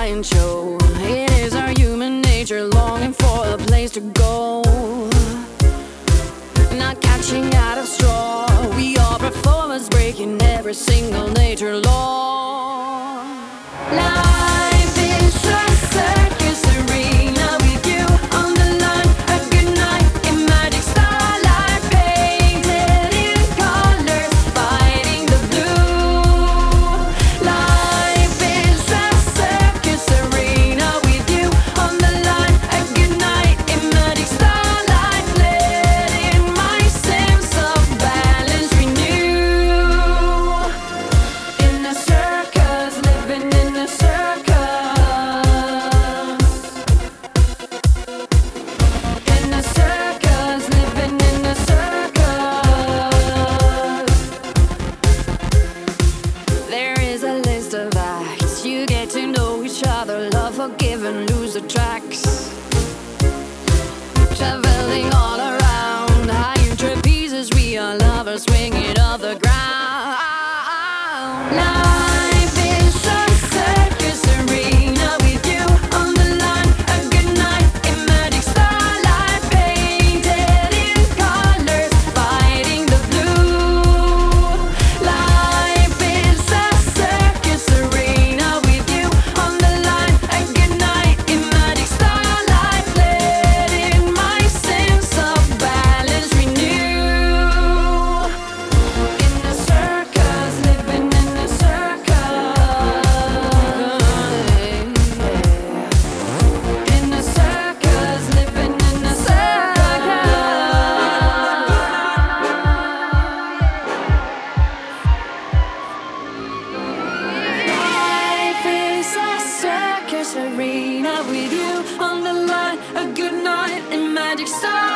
giant show. It is our human nature longing for a place to go, not catching out of straw. We are performers breaking every single nature law. Life is a circus arena with you on the line. A good night in magic starlight, painted in colors, fighting the blue. Life is a circus arena with you on the line. A good night in magic starlight, letting my sense of balance renew. In a circus, living in a circus. In a circus, living in a circus. There is a list of acts. You get to know each other, love, forgive and lose the tracks. Traveling all around, high in trapezes, we are lovers swinging off the ground. Life is a circus arena with you on the line. A good night in magic starlight, painted in colors, fighting the blue. Life is a circus arena with you on the line. A good night in magic starlight, letting my sense of balance renew. In a circus, living in a circus. In a circus, living in a circus. Life is a circus arena with you on the line. A good night in magic stars.